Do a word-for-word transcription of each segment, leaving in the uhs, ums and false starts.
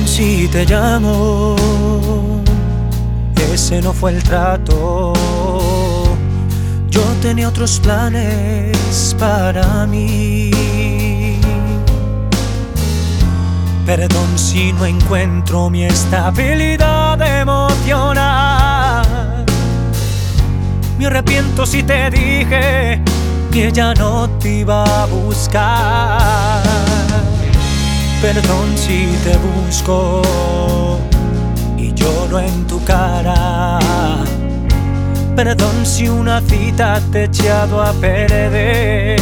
si te llamo, ese no fue el trato. Yo tenía otros planes para mí. Perdón si no encuentro mi estabilidad emocional. Me arrepiento si te dije que ya no te iba a buscar. Perdón si te busco y lloro en tu cara. Perdón si una cita te he echado a perder.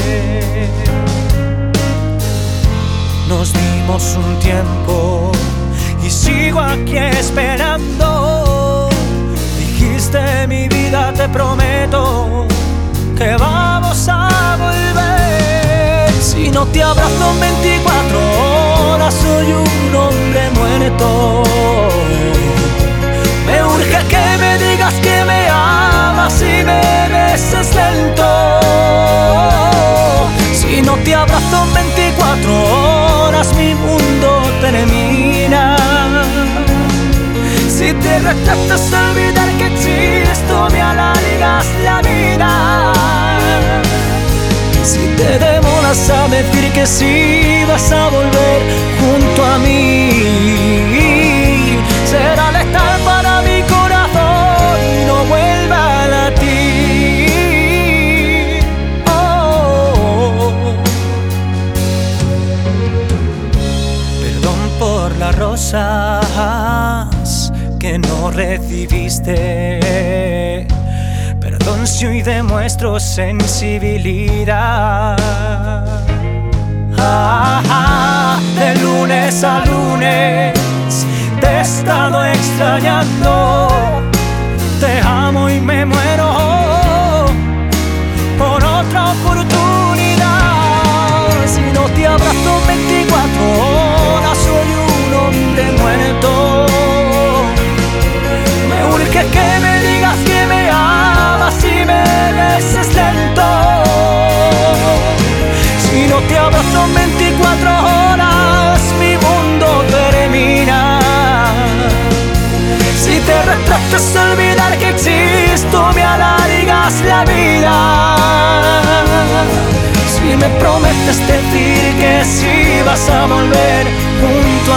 Nos dimos un tiempo y sigo aquí esperando. Dijiste mi vida, te prometo que vamos a volver. Si no te abrazo en veinticuatro horas, soy un hombre muerto. Me urge que me digas que me amas y me beses lento. Si no te abrazo en veinticuatro horas, mi mundo termina. Si te retratas a olvidar que existo, me alargas la vida. Si te demoras a decir que sí vas a volver junto a mí, será letal para mi corazón y no vuelva a latir. Oh. Perdón por las rosas que no recibiste. Perdón si hoy demuestro sensibilidad. Ah, ah, de lunes a lunes te he estado extrañando. Te amo y me muero por otra oportunidad. Si no te abrazo veinticuatro horas, soy un hombre muerto. Me urge que me digas que me amas y me beses lento. Si no te abrazo en veinticuatro horas, mi mundo termina. Si te retratas a olvidar que existo, me alargas la vida. Si me prometes decir que sí vas a volver junto a